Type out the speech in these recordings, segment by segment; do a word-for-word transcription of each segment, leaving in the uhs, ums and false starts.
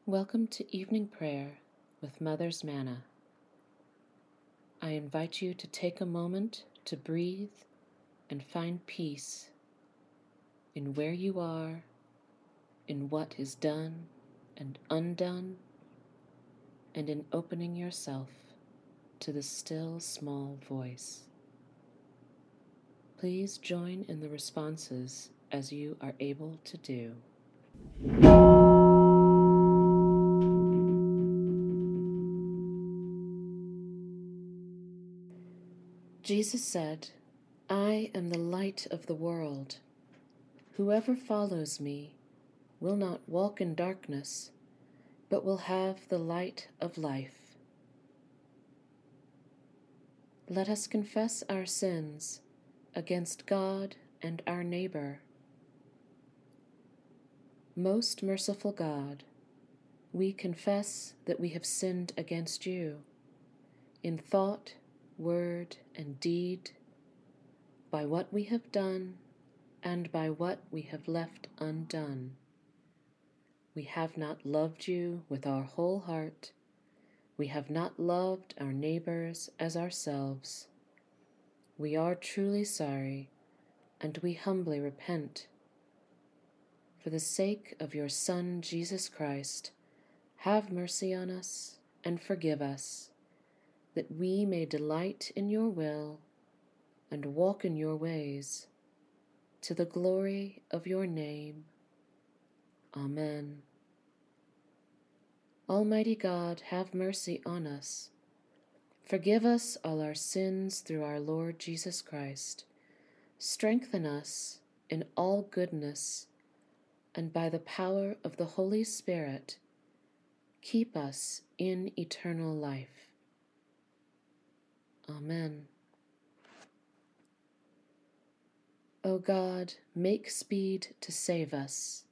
Welcome to evening prayer with Mother's Manna. I invite you to take a moment to breathe and find peace in where you are, in what is done and undone, and in opening yourself to the still small voice. Please join in the responses as you are able to do. Jesus said, "I am the light of the world. Whoever follows me will not walk in darkness, but will have the light of life." Let us confess our sins against God and our neighbor. Most merciful God, we confess that we have sinned against you in thought, word, and deed, by what we have done and by what we have left undone. We have not loved you with our whole heart. We have not loved our neighbors as ourselves. We are truly sorry, and we humbly repent. For the sake of your Son, Jesus Christ, have mercy on us and forgive us, that we may delight in your will and walk in your ways, to the glory of your name. Amen. Almighty God, have mercy on us. Forgive us all our sins through our Lord Jesus Christ. Strengthen us in all goodness, and by the power of the Holy Spirit, keep us in eternal life. Amen. O God, make speed to save us.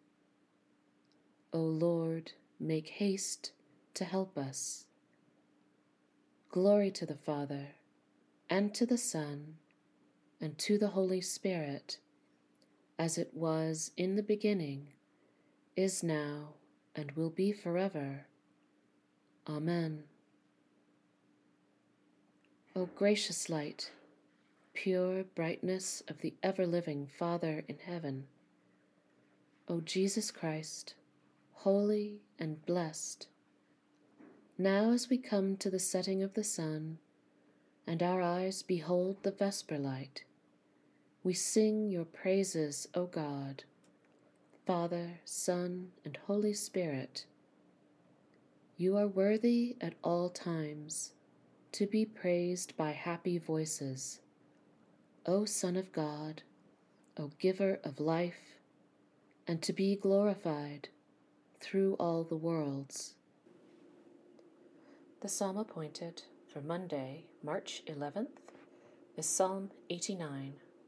O Lord, make haste to help us. Glory to the Father, and to the Son, and to the Holy Spirit, as it was in the beginning, is now, and will be forever. Amen. O gracious light, pure brightness of the ever-living Father in heaven, O Jesus Christ, holy and blessed, now as we come to the setting of the sun, and our eyes behold the vesper light, we sing your praises, O God, Father, Son, and Holy Spirit. You are worthy at all times to be praised by happy voices, O Son of God, O Giver of life, and to be glorified through all the worlds. The psalm appointed for Monday, March eleventh, is Psalm eighty-nine.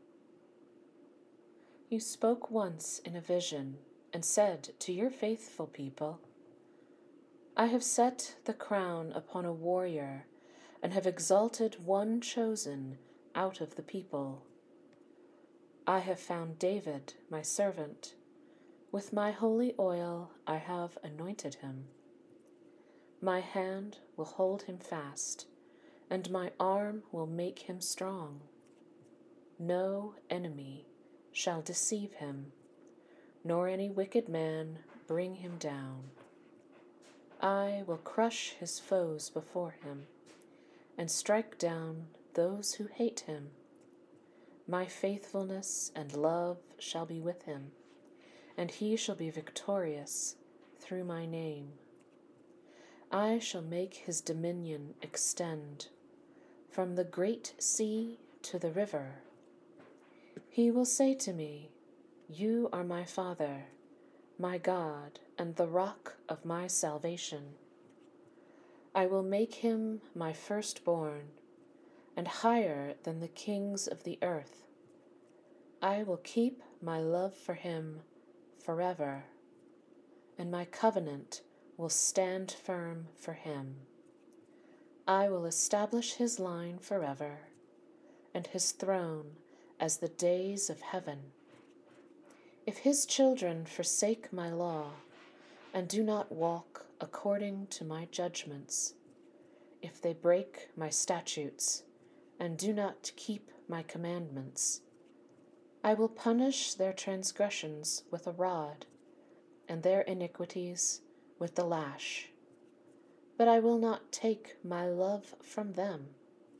You spoke once in a vision and said to your faithful people, I have set the crown upon a warrior and have exalted one chosen out of the people. I have found David, my servant. With my holy oil I have anointed him. My hand will hold him fast, and my arm will make him strong. No enemy shall deceive him, nor any wicked man bring him down. I will crush his foes before him, and strike down those who hate him. My faithfulness and love shall be with him, and he shall be victorious through my name. I shall make his dominion extend from the great sea to the river. He will say to me, You are my Father, my God, and the rock of my salvation. I will make him my firstborn, and higher than the kings of the earth. I will keep my love for him forever, and my covenant will stand firm for him. I will establish his line forever, and his throne as the days of heaven. If his children forsake my law, and do not walk according to my judgments, if they break my statutes, and do not keep my commandments, I will punish their transgressions with a rod, and their iniquities with the lash. But I will not take my love from them,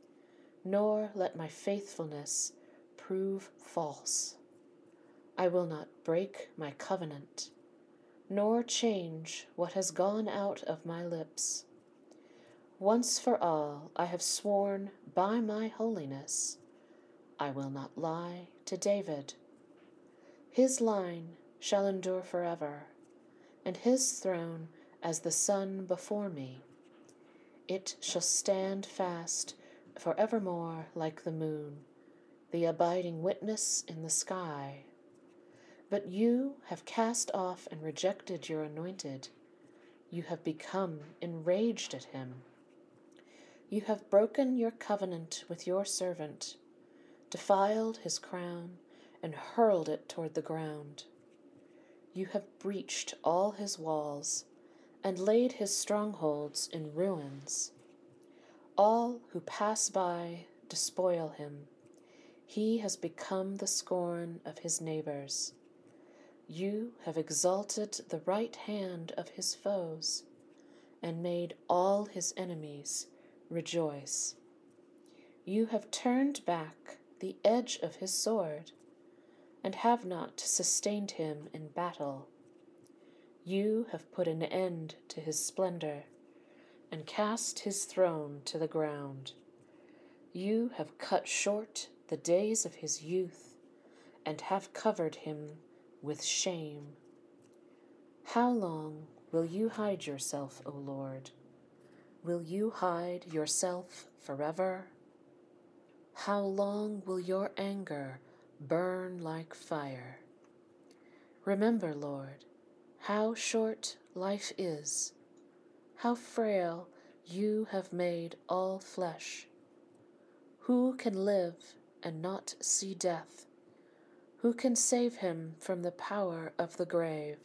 nor let my faithfulness prove false. I will not break my covenant, nor change what has gone out of my lips. Once for all I have sworn by my holiness, I will not lie to David. His line shall endure forever, and his throne as the sun before me. It shall stand fast forevermore like the moon, the abiding witness in the sky. But you have cast off and rejected your anointed. You have become enraged at him. You have broken your covenant with your servant, defiled his crown, and hurled it toward the ground. You have breached all his walls, and laid his strongholds in ruins. All who pass by despoil him. He has become the scorn of his neighbors. You have exalted the right hand of his foes, and made all his enemies rejoice. You have turned back the edge of his sword, and have not sustained him in battle. You have put an end to his splendor, and cast his throne to the ground. You have cut short the days of his youth, and have covered him with shame. How long will you hide yourself, O Lord? Will you hide yourself forever? How long will your anger burn like fire? Remember, Lord, how short life is, how frail you have made all flesh. Who can live and not see death? Who can save him from the power of the grave?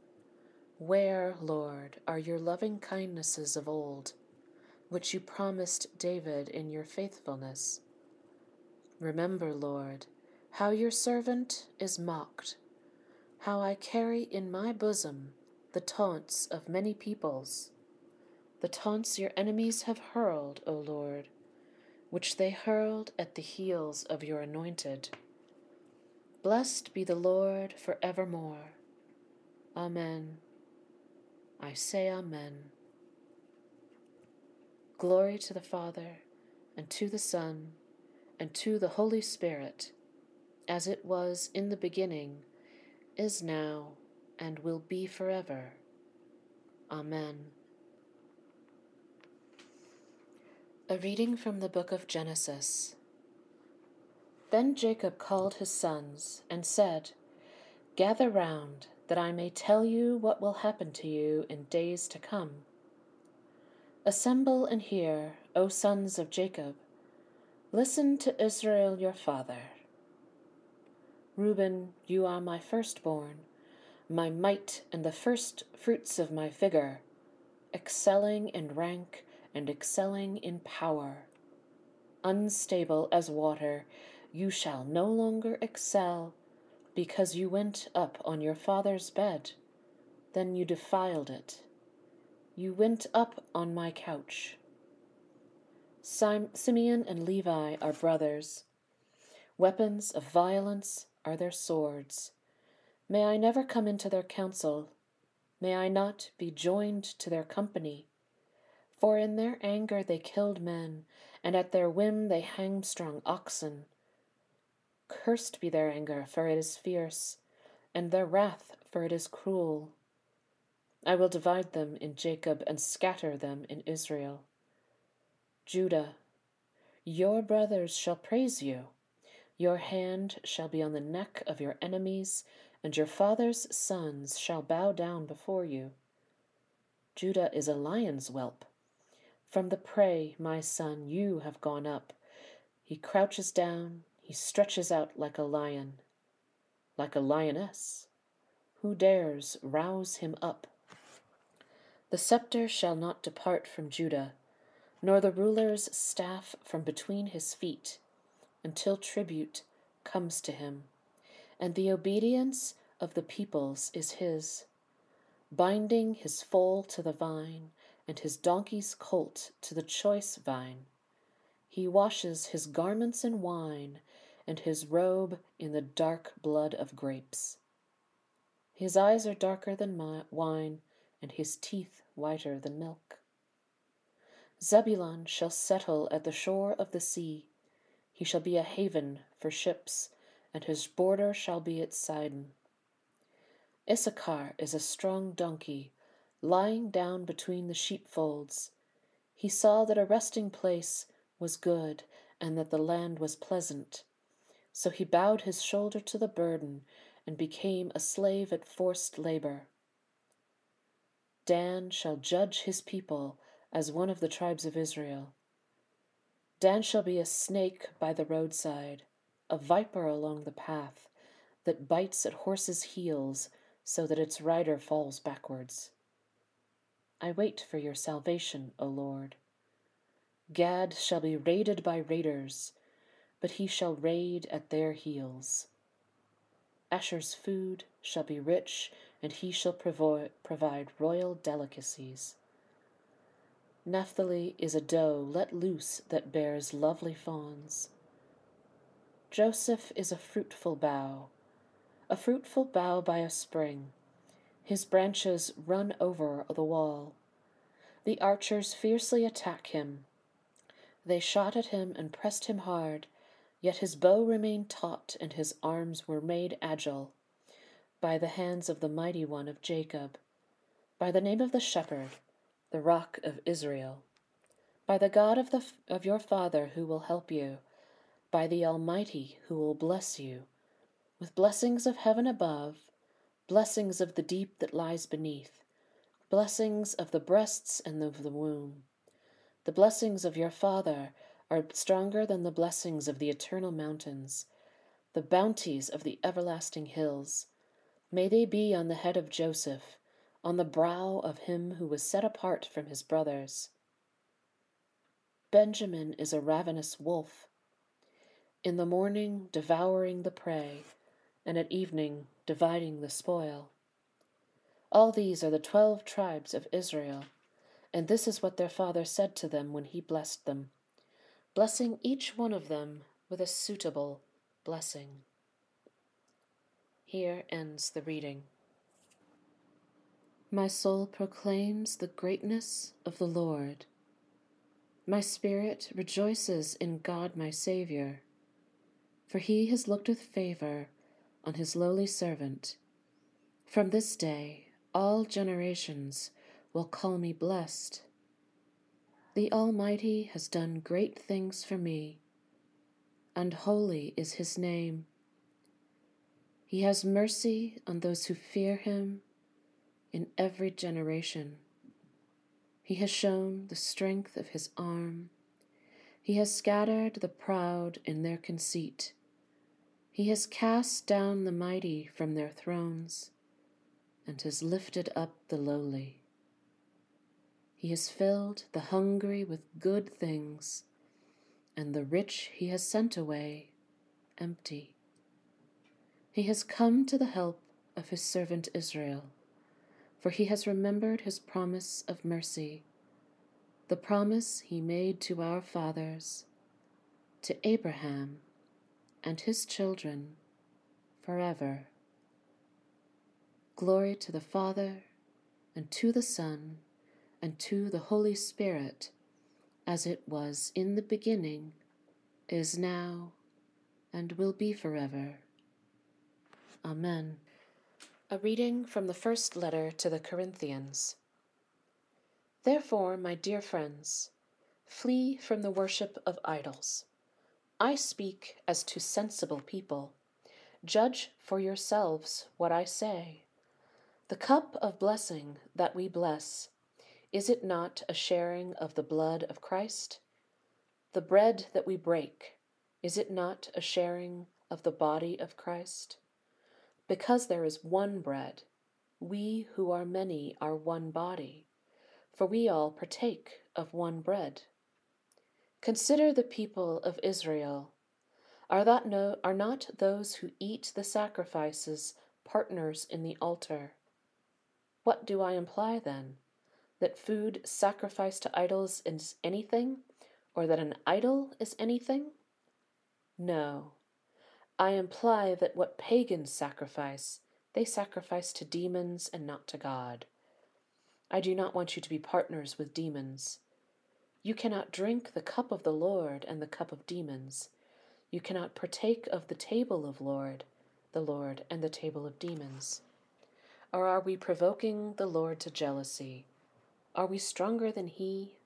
Where, Lord, are your loving kindnesses of old, which you promised David in your faithfulness? Remember, Lord, how your servant is mocked, how I carry in my bosom the taunts of many peoples, the taunts your enemies have hurled, O Lord, which they hurled at the heels of your anointed. Blessed be the Lord for evermore. Amen. I say Amen. Glory to the Father, and to the Son, and to the Holy Spirit, as it was in the beginning, is now, and will be forever. Amen. A reading from the book of Genesis. Then Jacob called his sons, and said, Gather round, that I may tell you what will happen to you in days to come. Assemble and hear, O sons of Jacob. Listen to Israel your father. Reuben, you are my firstborn, my might and the first fruits of my vigor, excelling in rank and excelling in power. Unstable as water, you shall no longer excel, because you went up on your father's bed, then you defiled it. You went up on my couch. Sim- Simeon and Levi are brothers. Weapons of violence are their swords. May I never come into their council. May I not be joined to their company. For in their anger they killed men, and at their whim they hanged strong oxen. Cursed be their anger, for it is fierce, and their wrath, for it is cruel. I will divide them in Jacob and scatter them in Israel. Judah, your brothers shall praise you. Your hand shall be on the neck of your enemies, and your father's sons shall bow down before you. Judah is a lion's whelp. From the prey, my son, you have gone up. He crouches down, he stretches out like a lion, like a lioness. Who dares rouse him up? The scepter shall not depart from Judah, nor the ruler's staff from between his feet, until tribute comes to him, and the obedience of the peoples is his, binding his foal to the vine, and his donkey's colt to the choice vine. He washes his garments in wine, and his robe in the dark blood of grapes. His eyes are darker than wine, and his teeth whiter than milk. Zebulun shall settle at the shore of the sea. He shall be a haven for ships, and his border shall be at Sidon. Issachar is a strong donkey, lying down between the sheepfolds. He saw that a resting place was good, and that the land was pleasant. So he bowed his shoulder to the burden, and became a slave at forced labor. Dan shall judge his people as one of the tribes of Israel. Dan shall be a snake by the roadside, a viper along the path, that bites at horses' heels so that its rider falls backwards. I wait for your salvation, O Lord. Gad shall be raided by raiders, but he shall raid at their heels. Asher's food shall be rich, and he shall provo- provide royal delicacies. Naphtali is a doe let loose that bears lovely fawns. Joseph is a fruitful bough, a fruitful bough by a spring. His branches run over the wall. The archers fiercely attack him. They shot at him and pressed him hard, yet his bow remained taut and his arms were made agile, by the hands of the mighty one of Jacob, by the name of the shepherd, the rock of Israel, by the God of, the, of your father who will help you, by the Almighty who will bless you, with blessings of heaven above, blessings of the deep that lies beneath, blessings of the breasts and of the womb. The blessings of your father are stronger than the blessings of the eternal mountains, the bounties of the everlasting hills. May they be on the head of Joseph, on the brow of him who was set apart from his brothers. Benjamin is a ravenous wolf, in the morning devouring the prey, and at evening dividing the spoil. All these are the twelve tribes of Israel, and this is what their father said to them when he blessed them, blessing each one of them with a suitable blessing. Here ends the reading. My soul proclaims the greatness of the Lord. My spirit rejoices in God my Saviour, for he has looked with favor on his lowly servant. From this day all generations will call me blessed. The Almighty has done great things for me, and holy is his name. He has mercy on those who fear him in every generation. He has shown the strength of his arm. He has scattered the proud in their conceit. He has cast down the mighty from their thrones, and has lifted up the lowly. He has filled the hungry with good things, and the rich he has sent away empty. He has come to the help of his servant Israel, for he has remembered his promise of mercy, the promise he made to our fathers, to Abraham and his children forever. Glory to the Father, and to the Son, and to the Holy Spirit, as it was in the beginning, is now, and will be forever. Amen. A reading from the first letter to the Corinthians. Therefore, my dear friends, flee from the worship of idols. I speak as to sensible people. Judge for yourselves what I say. The cup of blessing that we bless, is it not a sharing of the blood of Christ? The bread that we break, is it not a sharing of the body of Christ? Because there is one bread, we who are many are one body, for we all partake of one bread. Consider the people of Israel. Are, that no, are not those who eat the sacrifices partners in the altar? What do I imply then? That food sacrificed to idols is anything, or that an idol is anything? No. I imply that what pagans sacrifice, they sacrifice to demons and not to God. I do not want you to be partners with demons. You cannot drink the cup of the Lord and the cup of demons. You cannot partake of the table of Lord, the Lord, and the table of demons. Or are we provoking the Lord to jealousy? Are we stronger than he?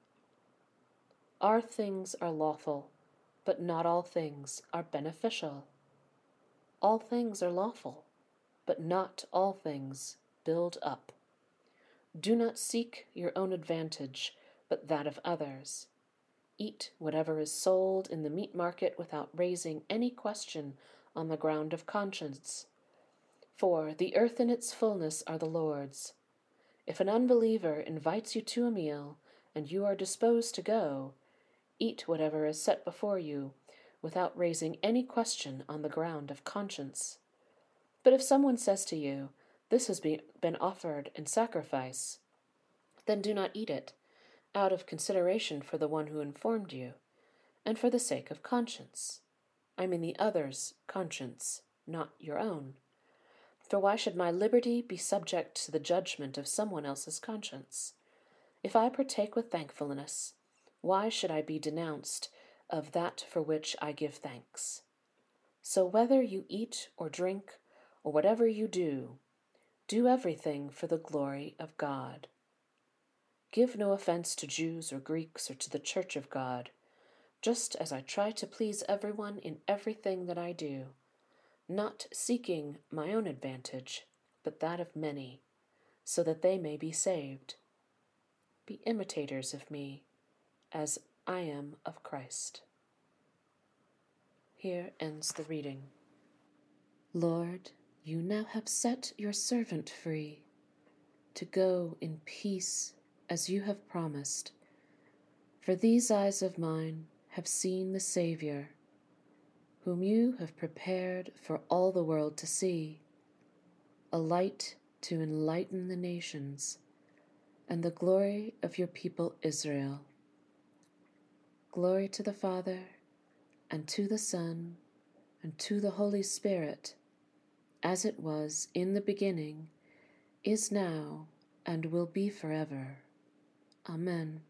Our things are lawful, but not all things are beneficial. All things are lawful, but not all things build up. Do not seek your own advantage, but that of others. Eat whatever is sold in the meat market without raising any question on the ground of conscience. For the earth and its fullness are the Lord's. If an unbeliever invites you to a meal, and you are disposed to go, eat whatever is set before you, without raising any question on the ground of conscience. But if someone says to you, "This has been offered in sacrifice," then do not eat it, out of consideration for the one who informed you, and for the sake of conscience. I mean the other's conscience, not your own. For why should my liberty be subject to the judgment of someone else's conscience? If I partake with thankfulness, why should I be denounced of that for which I give thanks? So whether you eat or drink, or whatever you do, do everything for the glory of God. Give no offense to Jews or Greeks or to the church of God, just as I try to please everyone in everything that I do, not seeking my own advantage, but that of many, so that they may be saved. Be imitators of me, as I am of Christ. Here ends the reading. Lord, you now have set your servant free, to go in peace as you have promised. For these eyes of mine have seen the Savior, whom you have prepared for all the world to see, a light to enlighten the nations, and the glory of your people Israel. Glory to the Father, and to the Son, and to the Holy Spirit, as it was in the beginning, is now, and will be forever. Amen.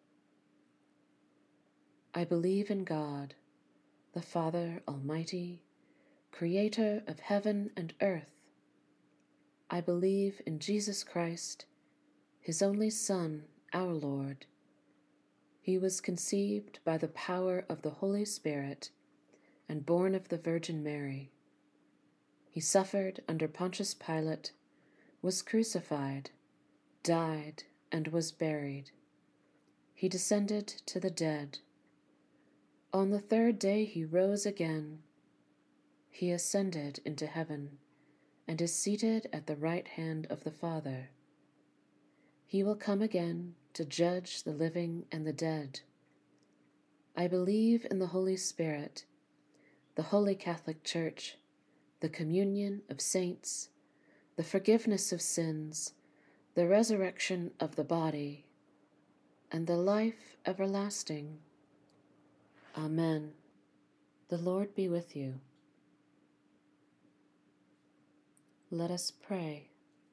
I believe in God, the Father Almighty, Creator of heaven and earth. I believe in Jesus Christ, his only Son, our Lord. He was conceived by the power of the Holy Spirit and born of the Virgin Mary. He suffered under Pontius Pilate, was crucified, died, and was buried. He descended to the dead. On the third day he rose again. He ascended into heaven and is seated at the right hand of the Father. He will come again to judge the living and the dead. I believe in the Holy Spirit, the Holy Catholic Church, the communion of saints, the forgiveness of sins, the resurrection of the body, and the life everlasting. Amen. The Lord be with you. Let us pray.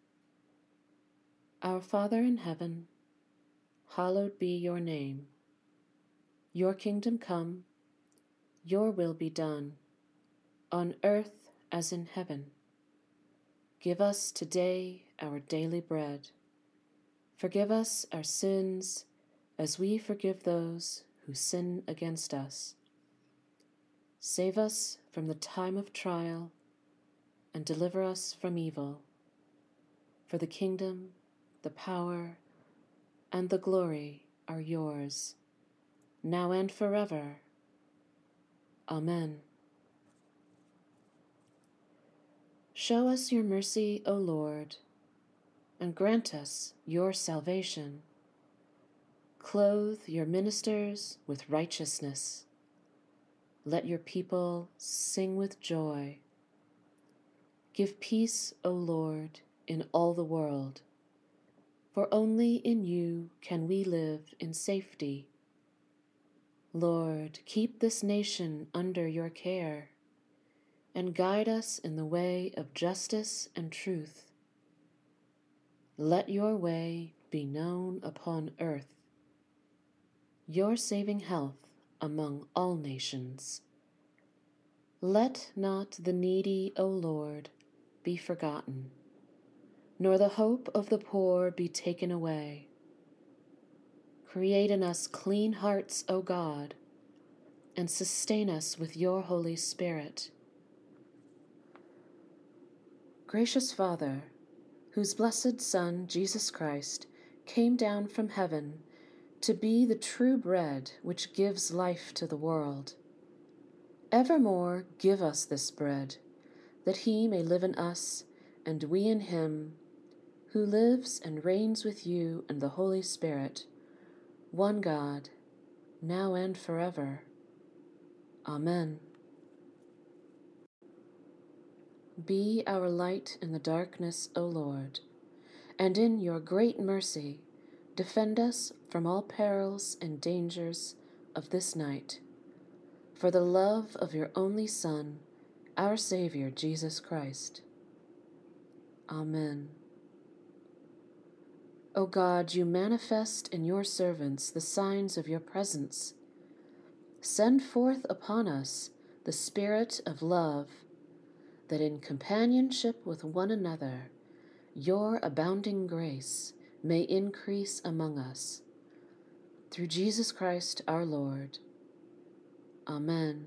Our Father in heaven, hallowed be your name. Your kingdom come, your will be done, on earth as in heaven. Give us today our daily bread. Forgive us our sins, as we forgive those who sin against us. Save us from the time of trial, and deliver us from evil. For the kingdom, the power, and the glory are yours, now and forever. Amen. Show us your mercy, O Lord, and grant us your salvation. Clothe your ministers with righteousness. Let your people sing with joy. Give peace, O Lord, in all the world, for only in you can we live in safety. Lord, keep this nation under your care, and guide us in the way of justice and truth. Let your way be known upon earth, your saving health among all nations. Let not the needy, O Lord, be forgotten, nor the hope of the poor be taken away. Create in us clean hearts, O God, and sustain us with your Holy Spirit. Gracious Father, whose blessed Son, Jesus Christ, came down from heaven to be the true bread which gives life to the world, evermore give us this bread, that he may live in us and we in him, who lives and reigns with you and the Holy Spirit, one God, now and forever. Amen. Be our light in the darkness, O Lord, and in your great mercy defend us from all perils and dangers of this night, for the love of your only Son, our Savior, Jesus Christ. Amen. O God, you manifest in your servants the signs of your presence. Send forth upon us the Spirit of love, that in companionship with one another your abounding grace may increase among us. Through Jesus Christ our Lord. Amen.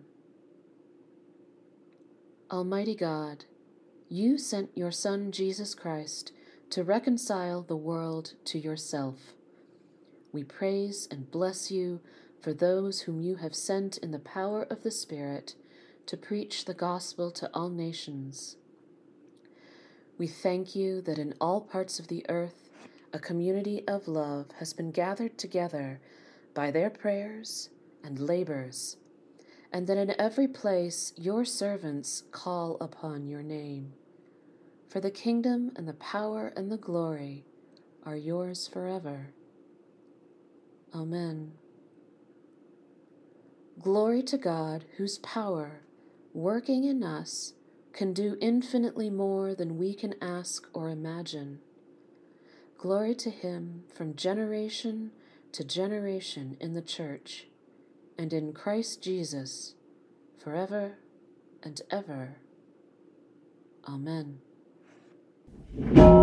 Almighty God, you sent your Son Jesus Christ to reconcile the world to yourself. We praise and bless you for those whom you have sent in the power of the Spirit to preach the gospel to all nations. We thank you that in all parts of the earth a community of love has been gathered together by their prayers and labors, and that in every place your servants call upon your name. For the kingdom and the power and the glory are yours forever. Amen. Glory to God, whose power, working in us, can do infinitely more than we can ask or imagine. Glory to him from generation to generation in the Church, and in Christ Jesus, forever and ever. Amen.